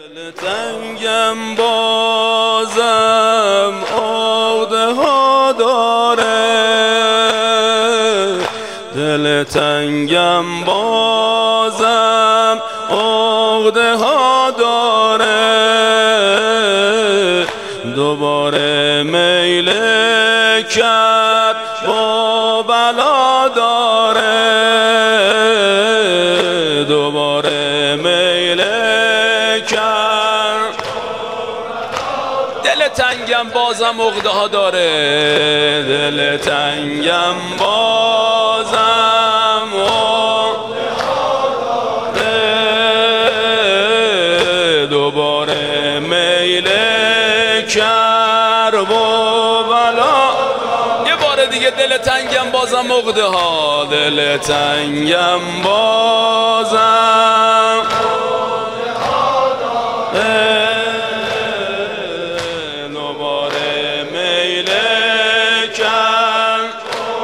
دل تنگم بازم عقده ها داره، دل تنگم بازم عقده ها داره، دوباره میل کرد با بلا داره، دوباره میل کرد. دل تنگم بازم عقده ها داره، دل تنگم بازم عقده ها داره، دوباره میل کرد با بلا. یه بار دیگه دل تنگم بازم عقده ها، دل تنگم بازم عقده ها داره، دوباره میل کرد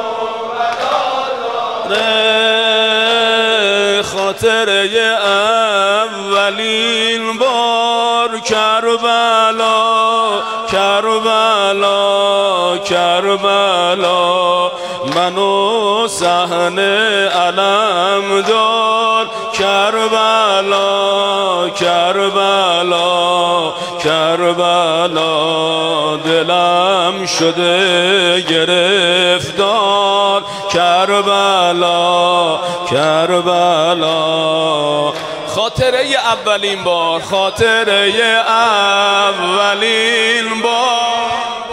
داره. خاطره اولین بار کربلا، کربلا، کربلا، منو صحنه علم دار، کربلا، کربلا، کربلا، دلم شده گرفتار، کربلا، کربلا. خاطره اولین بار، خاطره اولین بار،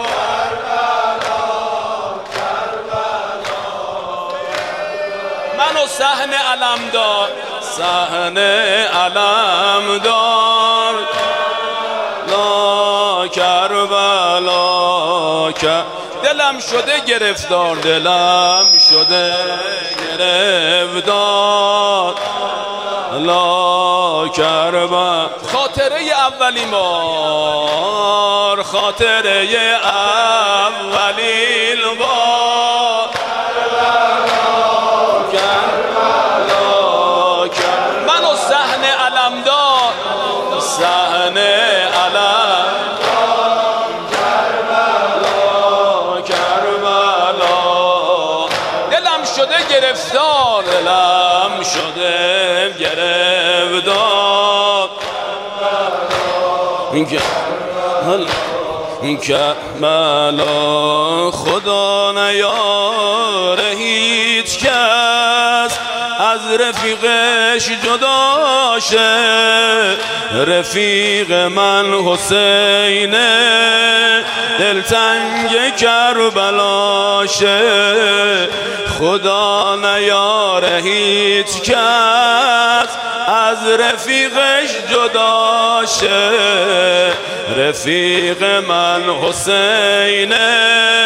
منو صحنه علم دار، صحنه علم دار، لا کربلا، دلم شده گرفتار، دلم شده گرفتار، لا کربلا. خاطره اولین بار، خاطره اولین بار، کربلا، کربلا، منو صحنه علم دار، صحنه علم دار، کربلا، کربلا، دلم شده گرفتار، دلم شده گرفتار. این کربلا خدا نیاره هیچ کس از رفیقش جدا شه، رفیق من حسینه دلتنگ کربلا شه، خدا نیاره هیچ کس از رفیقش جدا شه، رفیق من حسینه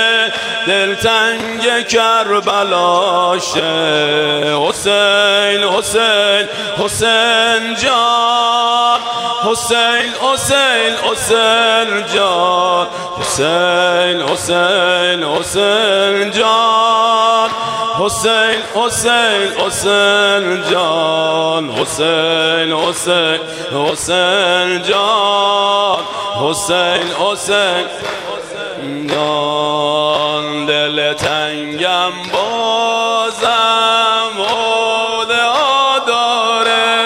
دلتنگ کربلا شه، حسین، حسین، حسین جان، حسین، حسین، حسین جان، حسین، حسین، حسین جان، حسین، حسین، حسین جان، حسین، حسین، حسین جان، حسین، حسین جان. دل تنگم بازم عقده ها داره،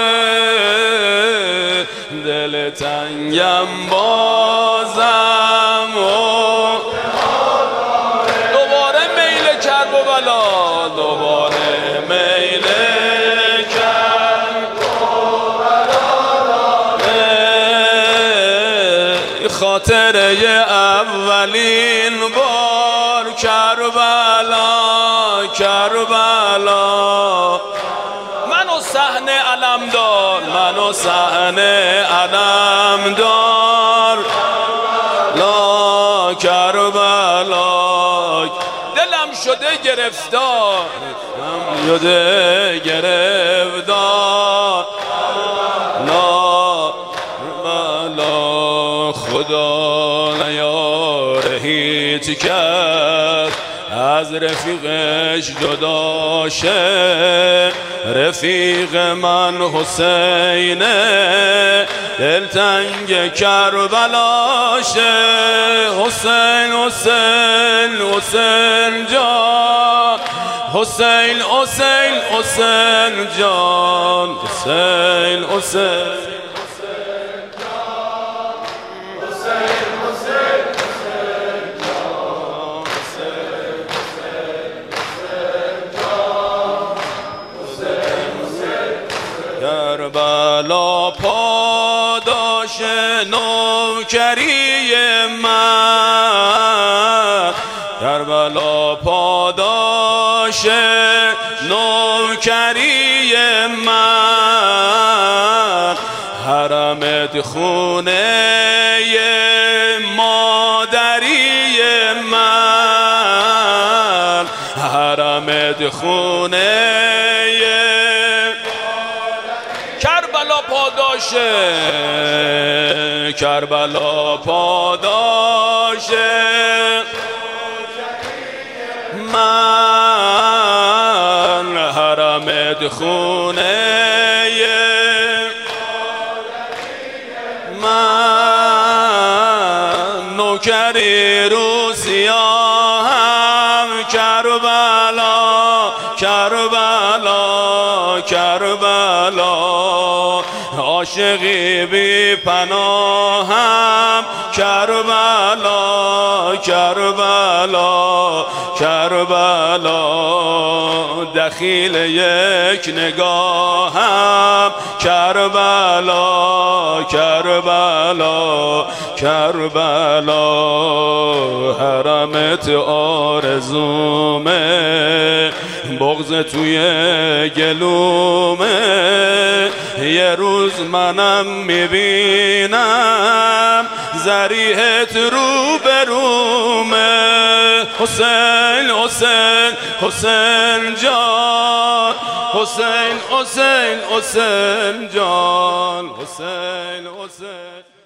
دل تنگم بازم عقده ها داره، دوباره میل کرب و بلا، دوباره میل کرب و بلا داره. خاطره اولین بار کربلا، کربلا، منو صحنه علم دار، منو صحنه علم دار، لا کربلا، دلم شده گرفتار، دلم شده گرفتار، لا کربلا، خدا نیاره هیچ کس از رفیقش جدا شه. رفیق من حسینه دلتنگ کربلاشه. حسین حسین حسین جان، حسین حسین حسین جان، حسین حسین کربلا پاداش نوکری من، کربلا پاداش نوکری من. حرمت خونه مادری من، حرمت خونه کربلا پاداشه. کربلا پاداشه من، حرمت خونه من. نوکری رو سیاهم کربلا کربلا کربلا. عاشقی بی پناهم کربلا کربلا کربلا. دخیل یک نگاهم کربلا کربلا کربلا. حرمت آرزومه، بغض توی گلومه. یه روز منم میبینم ذریحت رو برومه. حسین حسین حسین جان، حسین حسین حسین جان، حسین حسین.